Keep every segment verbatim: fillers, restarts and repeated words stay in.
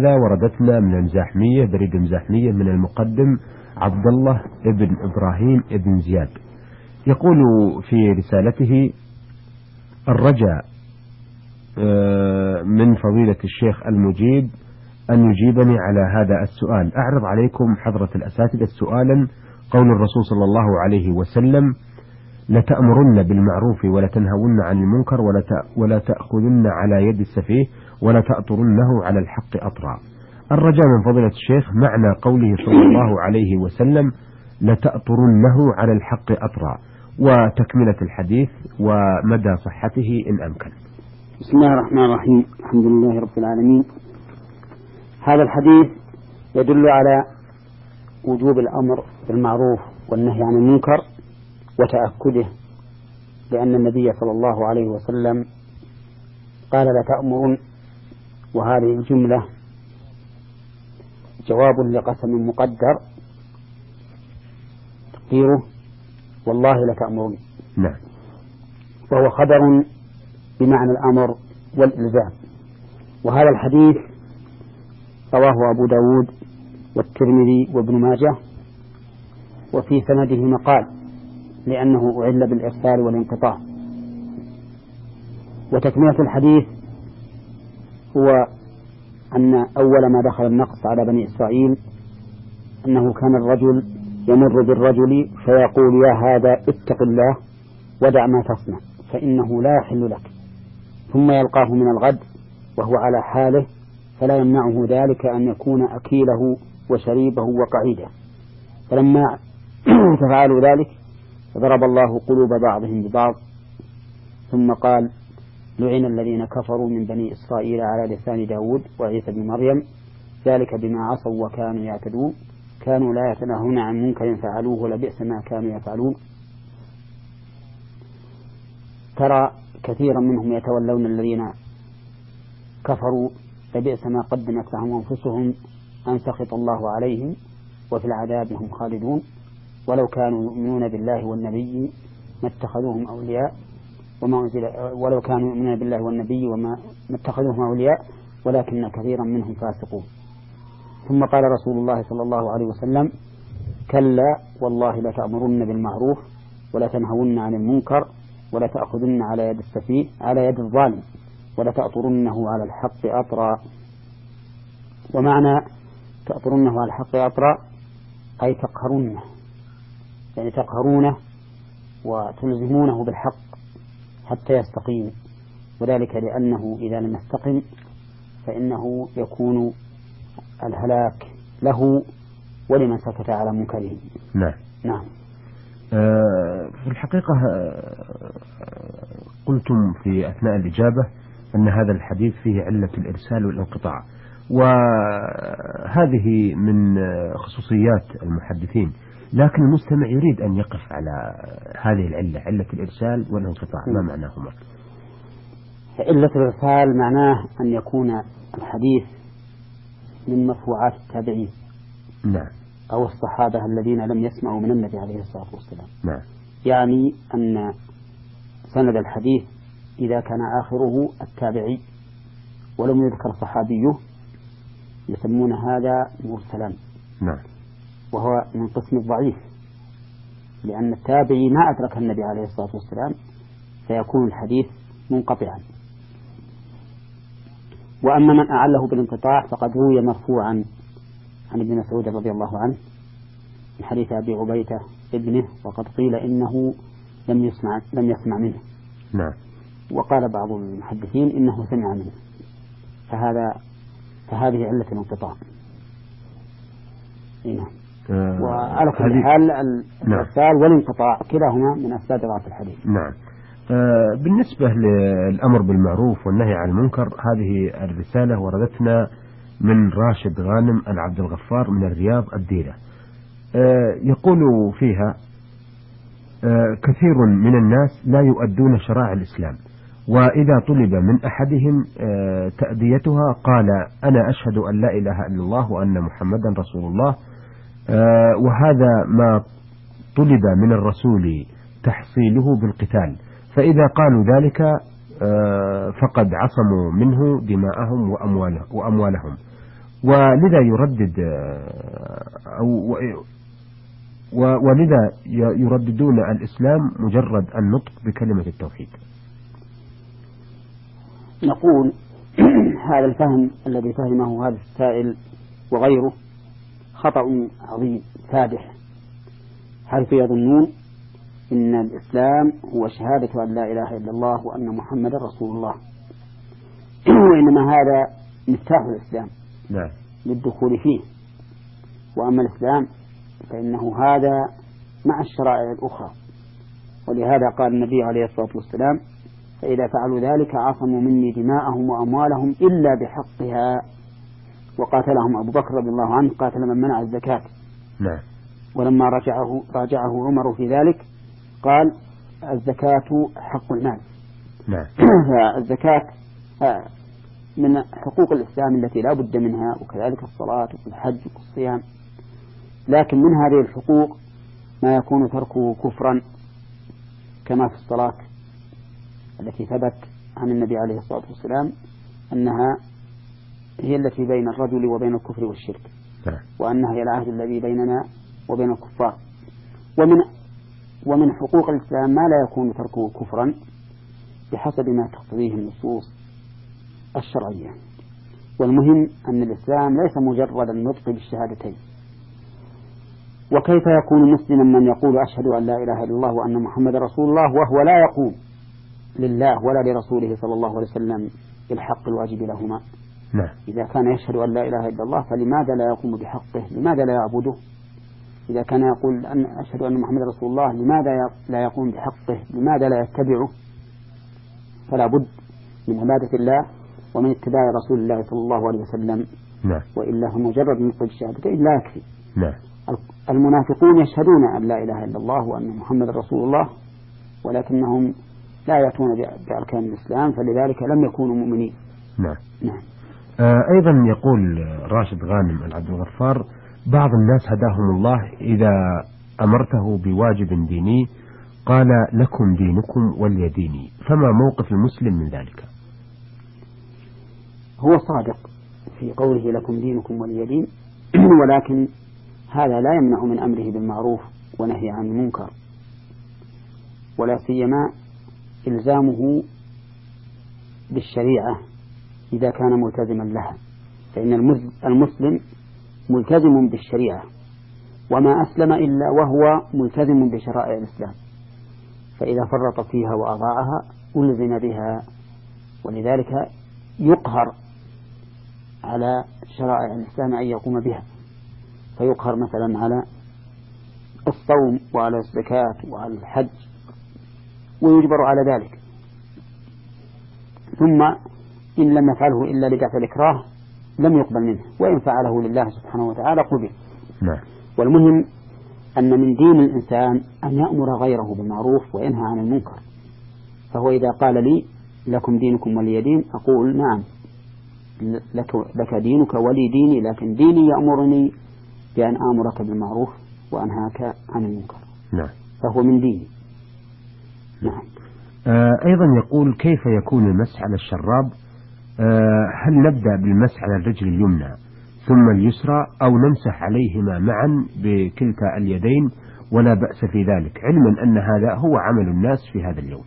وردتنا من المزاحمية بريد المزاحمية من المقدم عبد الله ابن إبراهيم ابن زياد، يقول في رسالته: الرجاء من فضيلة الشيخ المجيب أن يجيبني على هذا السؤال. أعرض عليكم حضرة الأساتذة سؤالا: قول الرسول صلى الله عليه وسلم: لتأمرن بالمعروف ولا تنهون عن المنكر ولا تأخذن على يد السفيه ولا تأطرنه على الحق أطرا. الرجاء من فضيلة الشيخ معنى قوله صلى الله عليه وسلم: لتأطرنه على الحق أطرا، وتكملة الحديث ومدى صحته إن أمكن. بسم الله الرحمن الرحيم. الحمد لله رب العالمين. هذا الحديث يدل على وجوب الأمر بالمعروف والنهي عن المنكر وتأكده، لأن النبي صلى الله عليه وسلم قال: لتأمرن، وهذه الجملة جواب لقسم مقدر تقديره: والله لتأمرن. نعم. وهو خبر بمعنى الأمر والإلزام. وهذا الحديث رواه أبو داود والترمذي وابن ماجه، وفي سنده مقال لأنه أعل بالإرسال والانقطاع. وتكملة الحديث هو أن أول ما دخل النقص على بني إسرائيل أنه كان الرجل يمر بالرجل فيقول: يا هذا اتق الله ودع ما تصنع فإنه لا يحل لك، ثم يلقاه من الغد وهو على حاله، فلا يمنعه ذلك أن يكون أكيله وشريبه وقعيده. فلما تفعلوا ذلك ضرب الله قلوب بعضهم ببعض، ثم قال: لعن الذين كفروا من بني إسرائيل على لسان داود وعيسى بن مريم ذلك بما عصوا وكانوا يعتدون كانوا لا يتناهون عن منكر فعلوه لبئس ما كانوا يفعلون. ترى كثيرا منهم يتولون الذين كفروا لبئس ما قدمت لهم أنفسهم أن سخط الله عليهم وفي العذاب هم خالدون، ولو كانوا يؤمنون بالله والنبي ما اتخذوهم أولياء وما أنزل ولو كانوا يؤمنون بالله والنبي وما اتخذوهم أولياء ولكن كثيرا منهم فاسقون. ثم قال رسول الله صلى الله عليه وسلم: كلا والله لتأمرن بالمعروف ولا تنهون عن المنكر ولا تأخذن على يد السفيه على يد الظالم ولا تأطرنه على الحق أطرا. ومعنى تأطرنه على الحق أطرا أي تقهرونه، يعني تقهرونه وتلزمونه بالحق حتى يستقيم، وذلك لأنه إذا لم يستقم فإنه يكون الهلاك له ولمن سكت على منكره. نعم. نعم. آه في الحقيقة قلتم في أثناء الإجابة أن هذا الحديث فيه علة الإرسال والانقطاع، وهذه من خصوصيات المحدثين، لكن المستمع يريد أن يقف على هذه العلة، علة الإرسال والانقطاع، ما معناهما؟ علة الإرسال معناه أن يكون الحديث من مرفوعات التابعين. نعم. أو الصحابة الذين لم يسمعوا من النبي عليه الصلاة والسلام. نعم. يعني أن سند الحديث إذا كان آخره التابعي ولم يذكر صحابيه يسمون هذا مرسلا. نعم. وهو من قسم الضعيف، لأن التابعي ما أدرك النبي عليه الصلاة والسلام فيكون الحديث منقطعا. وأما من أعله بالانقطاع فقد روي مرفوعا عن ابن مسعود رضي الله عنه من حديث أبي عبيدة ابنه، وقد قيل إنه لم يسمع لم يسمع منه. نعم. وقال بعض المحدثين إنه سمع منه، فهذا فهذه علة الانقطاع. نعم. آه وعلى كل حال الإرسال والانقطاع كلاهما من أسباب ضعف الحديث. نعم. آه بالنسبة للأمر بالمعروف والنهي عن المنكر، هذه الرسالة وردتنا من راشد غانم العبد الغفار من الرياض الديرة. آه يقول فيها: آه كثير من الناس لا يؤدون شرائع الإسلام، وإذا طلب من أحدهم آه تأديتها قال: أنا أشهد أن لا إله إلا الله وأن محمدا رسول الله، آه وهذا ما طلب من الرسول تحصيله بالقتال، فإذا قالوا ذلك آه فقد عصموا منه دماءهم وأموالهم ولذا يردد أو ولذا يرددون الإسلام مجرد النطق بكلمة التوحيد. نقول هذا الفهم الذي فهمه هذا السائل وغيره خطأ عظيم فادح، حيث يظنون إن الإسلام هو شهادة أن لا إله إلا الله وأن محمد رسول الله، وإنما هذا مفتاح الإسلام نعم للدخول فيه. وأما الإسلام فإنه هذا مع الشرائع الأخرى، ولهذا قال النبي عليه الصلاة والسلام: فإذا فعلوا ذلك عصموا مني دماءهم وأموالهم إلا بحقها. وقاتلهم أبو بكر رضي الله عنه قاتل من منع الزكاة. نعم. ولما راجعه راجعه عمر في ذلك قال: الزكاة حق المال. نعم. فالزكاة من حقوق الإسلام التي لا بد منها، وكذلك الصلاة والحج والصيام. لكن من هذه الحقوق ما يكون تركه كفرا، كما في الصلاة التي ثبت عن النبي عليه الصلاة والسلام أنها هي التي بين الرجل وبين الكفر والشرك، وأنها هي العهد الذي بيننا وبين الكفار. ومن ومن حقوق الإسلام ما لا يكون تركه كفرا بحسب ما تقتضيه النصوص الشرعية. والمهم أن الإسلام ليس مجرد النطق بالشهادتين. وكيف يكون مسلما من يقول أشهد أن لا إله إلا الله وأن محمد رسول الله وهو لا يقوم لله ولا لرسوله صلى الله عليه وسلم بالحق الواجب لهما؟ نعم. إذا كان يشهد أن لا إله إلا الله فلماذا لا يقوم بحقه؟ لماذا لا يعبده؟ إذا كان يقول أن أشهد أن محمد رسول الله لماذا لا يقوم بحقه؟ لماذا لا يتبعه؟ فلا بد من عبادة الله ومن اتباع رسول الله صلى الله عليه وسلم. نعم. وإلا مجرد نطق الشهادتين لا يكفي. نعم. المنافقون يشهدون أن لا إله إلا الله وأن محمد رسول الله، ولكنهم لا يأتون بأركان الإسلام، فلذلك لم يكونوا مؤمنين. نعم. نعم. آه أيضا يقول راشد غانم العبد الغفار: بعض الناس هداهم الله إذا أمرته بواجب ديني قال لكم دينكم ولي ديني، فما موقف المسلم من ذلك؟ هو صادق في قوله لكم دينكم ولي دين، ولكن هذا لا يمنع من أمره بالمعروف ونهي عن المنكر، ولا سيما إلزامه بالشريعة إذا كان ملتزما لها، فإن المسلم ملتزم بالشريعة، وما أسلم إلا وهو ملتزم بشرائع الإسلام، فإذا فرط فيها وأضاعها ألزم بها، ولذلك يقهر على شرائع الإسلام أن يقوم بها، فيقهر مثلا على الصوم وعلى الزكاة وعلى الحج ويجبر على ذلك، ثم إن لم يفعله إلا لدفع الإكراه لم يقبل منه، وإن فعله لله سبحانه وتعالى قبل. نعم. والمهم أن من دين الإنسان أن يأمر غيره بالمعروف وينهى عن المنكر، فهو إذا قال لي لكم دينكم ولي دين أقول نعم لك, لك دينك ولي ديني، لكن ديني يأمرني بأن آمرك بالمعروف وأنهاك عن المنكر. نعم. فهو من ديني. نعم. آه أيضا يقول: كيف يكون المسح على الشراب؟ آه هل نبدأ بالمسح على الرجل اليمنى ثم اليسرى، أو نمسح عليهما معا بكلتا اليدين ولا بأس في ذلك، علما أن هذا هو عمل الناس في هذا اليوم؟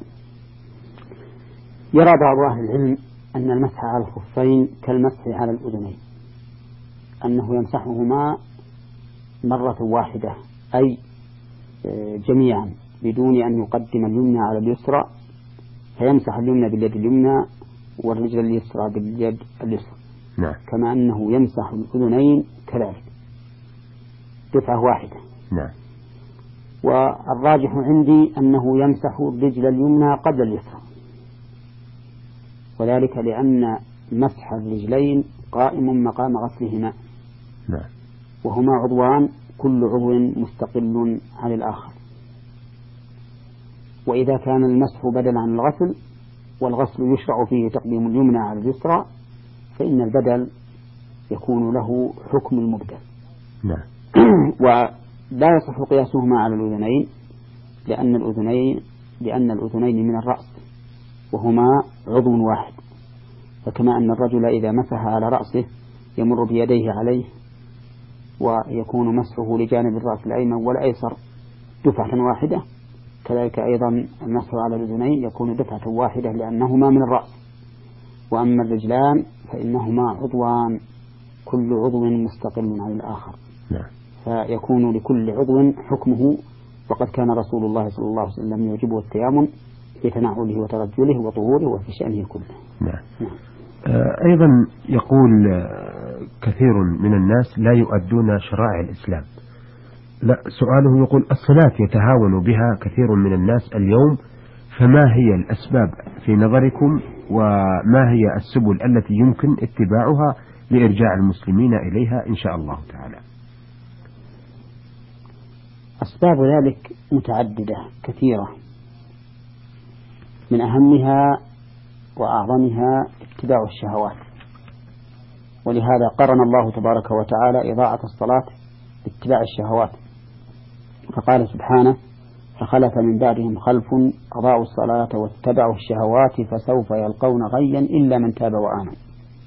يرى بعض أهل العلم أن المسح على الخفين كالمسح على الأذنين، أنه يمسحهما مرة واحدة، أي جميعا بدون أن يقدم اليمنى على اليسرى، فيمسح اليمنى باليد اليمنى والرجل اليسرى باليد اليسرى. نعم. كما أنه يمسح الأذنين كذلك دفعة واحدة. نعم. والراجح عندي أنه يمسح الرجل اليمنى قبل اليسرى، وذلك لأن مسح الرجلين قائم مقام غسلهما. نعم. وهما عضوان كل عضو مستقل عن الآخر، وإذا كان المسح بدلا عن الغسل والغسل يشرع فيه تقديم اليمنى على اليسرى، فإن البدل يكون له حكم المبدل. نعم. ولا يصح قياسهما على الأذنين، لأن الأذنين لأن الأذنين من الرأس وهما عضو واحد، فكما أن الرجل إذا مسح على رأسه يمر بيديه عليه، ويكون مسحه لجانب الرأس الأيمن والأيسر دفعة واحدة. كذلك أيضا المسح على الأذنين يكون دفعة واحدة لأنهما من الرأس. وأما الرجلان فإنهما عضوان كل عضو مستقل عن الآخر، فيكون لكل عضو حكمه. وقد كان رسول الله صلى الله عليه وسلم يعجبه التيامن في تنعله وترجله وطهوره وفي شأنه كله. نعم. نعم. أيضا يقول كثير من الناس لا يؤدون شرائع الإسلام. لا، سؤاله يقول الصلاة يتهاون بها كثير من الناس اليوم، فما هي الأسباب في نظركم، وما هي السبل التي يمكن اتباعها لإرجاع المسلمين إليها إن شاء الله تعالى؟ أسباب ذلك متعددة كثيرة، من أهمها وأعظمها اتباع الشهوات. ولهذا قرن الله تبارك وتعالى إضاعة الصلاة باتباع الشهوات، فقال سبحانه: فخلف من بعدهم خلف أضاعوا الصلاة واتبعوا الشهوات فسوف يلقون غيا إلا من تاب وآمن.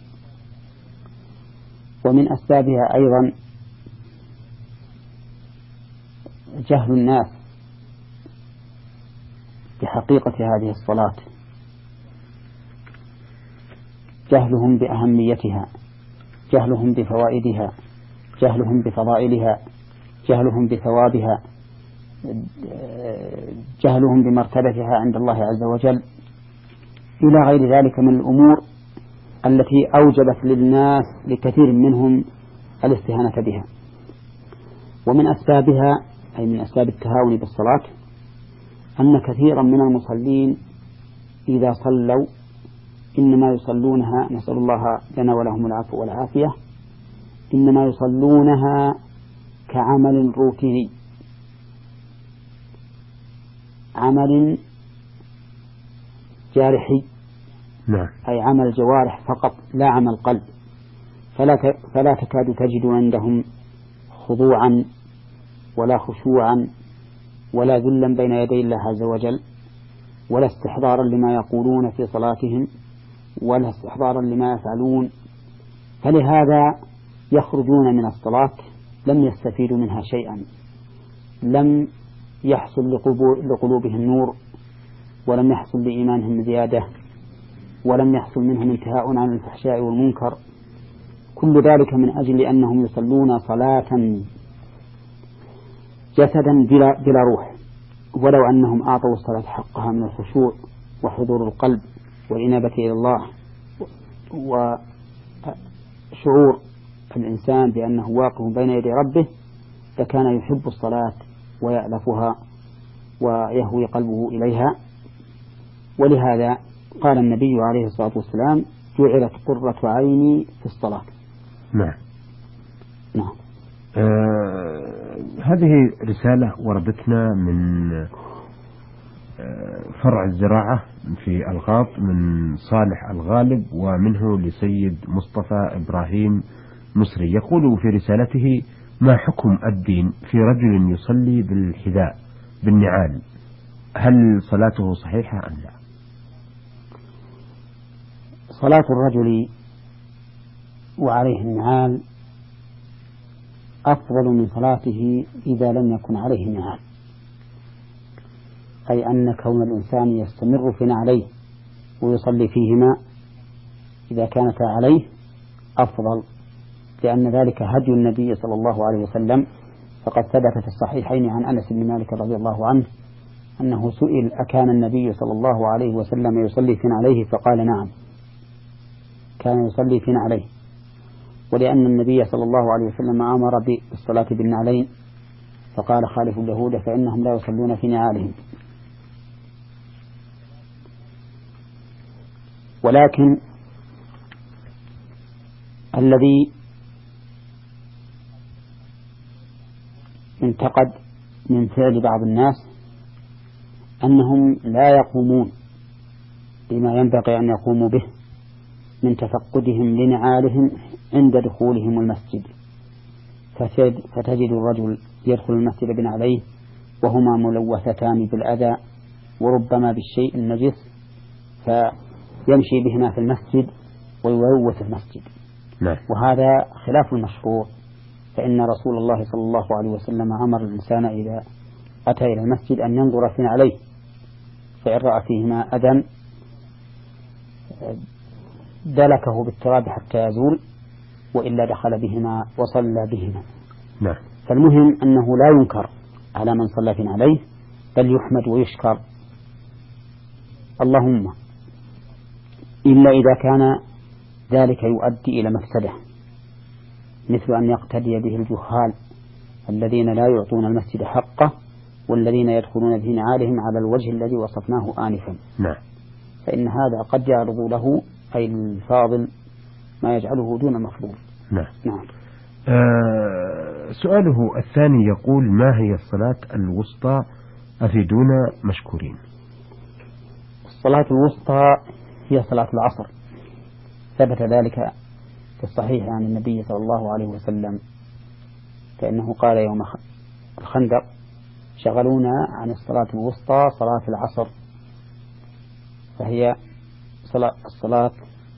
ومن أسبابها أيضا جهل الناس بحقيقة هذه الصلاة، جهلهم بأهميتها، جهلهم بفوائدها، جهلهم بفضائلها، جهلهم بثوابها، جهلهم بمرتبتها عند الله عز وجل، إلى غير ذلك من الأمور التي أوجبت للناس لكثير منهم الاستهانة بها. ومن أسبابها أي من أسباب التهاون بالصلاة أن كثيرا من المصلين إذا صلوا إنما يصلونها، نسأل الله لنا ولهم العفو والعافية، إنما يصلونها كعمل روتيني، عمل جارحي، نعم. أي عمل جوارح فقط لا عمل قلب، فلا فلا تكاد تجد عندهم خضوعا ولا خشوعا ولا ذلا بين يدي الله عز وجل، ولا استحضارا لما يقولون في صلاتهم، ولا استحضارا لما يفعلون. فلهذا يخرجون من الصلاة لم يستفيدوا منها شيئا، لم يحصل لقلوبهم نور، ولم يحصل لإيمانهم زيادة، ولم يحصل منهم انتهاء عن الفحشاء والمنكر. كل ذلك من أجل أنهم يصلون صلاة جسدا بلا, بلا روح. ولو أنهم أعطوا الصلاة حقها من الخشوع وحضور القلب والإنابة إلى الله وشعور الإنسان بأنه واقف بين يدي ربه، فكان يحب الصلاة ويألفها ويهوي قلبه إليها. ولهذا قال النبي عليه الصلاة والسلام: جعلت قرة عيني في الصلاة. نعم. نعم. آه هذه رسالة وردتنا من آه فرع الزراعة في الغاط من صالح الغالب، ومنه لسيد مصطفى إبراهيم مصري. يقول في رسالته: ما حكم الدين في رجل يصلي بالحذاء بالنعال، هل صلاته صحيحة أم لا؟ صلاة الرجل وعليه النعال أفضل من صلاته إذا لم يكن عليه نعال، أي أن كون الإنسان يستمر في نعليه ويصلي فيهما إذا كانتا عليه أفضل، لأن ذلك هدي النبي صلى الله عليه وسلم. فقد ثبت في الصحيحين عن أنس بن مالك رضي الله عنه أنه سئل: أكان النبي صلى الله عليه وسلم يصلي في نعليه؟ فقال: نعم، كان يصلي في نعليه. ولأن النبي صلى الله عليه وسلم أمر بالصلاة بالنعلين، فقال: خالفوا اليهود فإنهم لا يصلون في نعالهم. ولكن الذي انتقد من فعل بعض الناس أنهم لا يقومون بما ينبغي أن يقوموا به من تفقدهم لنعالهم عند دخولهم المسجد، فتجد الرجل يدخل المسجد بنعليه وهما ملوثتان بالأذى وربما بالشيء النجس، فيمشي بهما في المسجد ويلوث المسجد. نعم. وهذا خلاف المشروع، فإن رسول الله صلى الله عليه وسلم أمر الإنسان إذا أتى إلى المسجد أن ينظر في عليه، فإن رأى فيهما أذى دلكه بالتراب حتى يزول، وإلا دخل بهما وصلى بهما. نعم. فالمهم أنه لا ينكر على من صلى في عليه، بل يحمد ويشكر. اللهم إلا إذا كان ذلك يؤدي إلى مفسدة، مثل أن يقتدي به الجهال الذين لا يعطون المسجد حقه، والذين يدخلون في نعالهم على الوجه الذي وصفناه آنفا. نعم. فإن هذا قد يعرض له أي الفاضل ما يجعله دون مفضول. نعم. نعم. آه سؤاله الثاني يقول: ما هي الصلاة الوسطى؟ أفيدونا مشكورين. الصلاة الوسطى هي صلاة العصر، ثبت ذلك في الصحيح عن النبي صلى الله عليه وسلم، فإنه قال يوم الخندق: شغلونا عن الصلاة الوسطى صلاة العصر. فهي صلاة الصلاة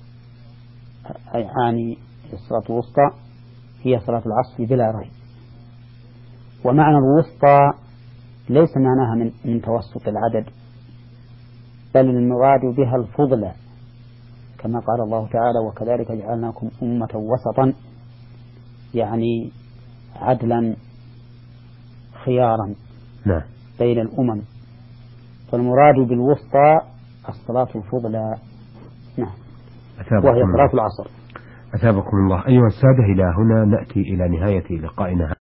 يعني الصلاة الوسطى هي صلاة العصر بلا ريب. ومعنى الوسطى ليس معناها من, من توسط العدد، بل المراد بها الفضلى، كما قال الله تعالى: وكذلك جعلناكم أمة وسطا، يعني عدلا خيارا نعم. بين الأمم. فالمراد بالوسطى الصلاة الفضلى. نعم. وهي صلاة العصر. أثابكم الله. أيها السادة، إلى هنا نأتي إلى نهاية لقائنا.